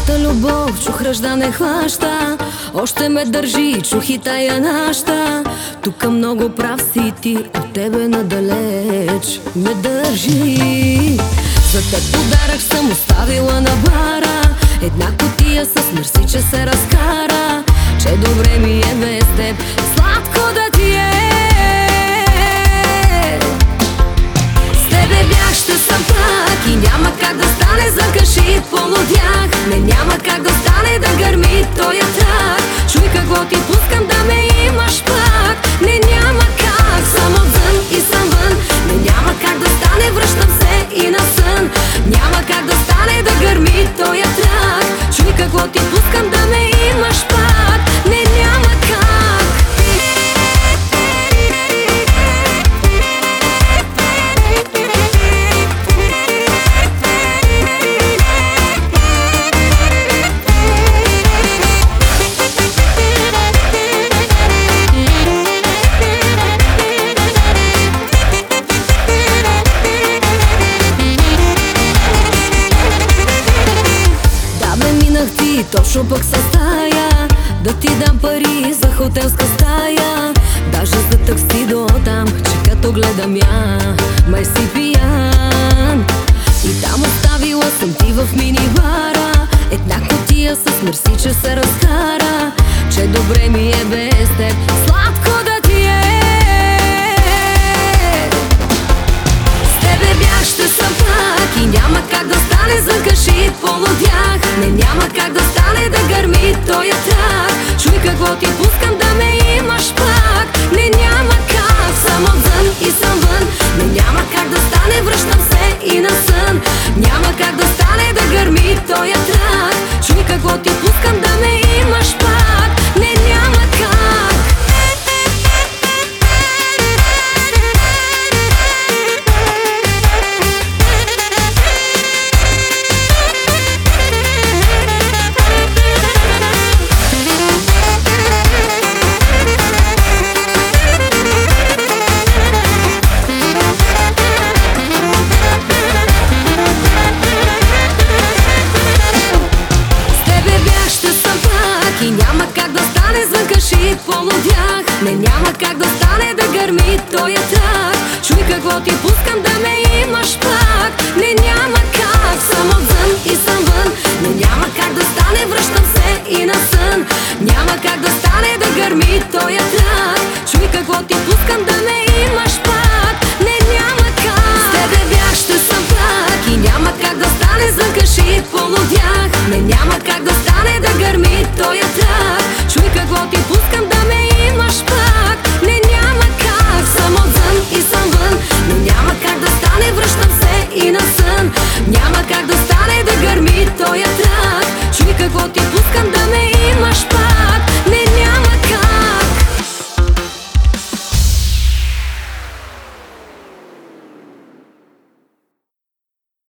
Твоята любов чух ръжда не хваща, още ме държи, чух и тая наща. Тук много прав си ти, от тебе надалеч ме държи. За теб подарък съм оставила на бара, една кутия с мерси, че се разкара, че добре ми е без теб, сладко да ти е. С тебе бях, ще съм пак и няма как да стане, закаши полудях. Не, няма как да стане да гърми тоя трак. Чуй какво ти пускам, да ме имаш пак. Не, няма как, съм отвън и съм вън. Не, няма как да стане, връщам се и на сън. Няма как да стане да гърми тоя трак. Чуй какво ти пускам, да ме имаш пак. Не, няма как. Точно пък със стая да ти дам пари за хотелска стая, даже за такси до там, че като гледам я, май си пиян. И там оставила съм ти в минибара една кутия с мерси, че се разкара, че добре ми е без теб, сладко да ти е. С тебе бях, ще съм пак и няма как да стане, закаши полудях. Не, няма как да стане да гърми тоя трак. Чуй какво ти пускам, да ме имаш пак. Не, няма как, съм отвън и съм вън. Не, няма как да стане, връщам се и на сън. Няма как да стане да гърми тоя трак. Чуй какво ти пускам, да ме имаш пак. Не, няма как. Закаши полудях. Не, няма как да стане да гърми тоя трак. Чуй какво ти пускам, да ме имаш пак. Не, няма как, съм отвън и съм вън. Не, няма как да стане, връщам се и на сън. Няма как да стане да гърми тоя трак. Чуй какво ти пускам, да ме имаш пак.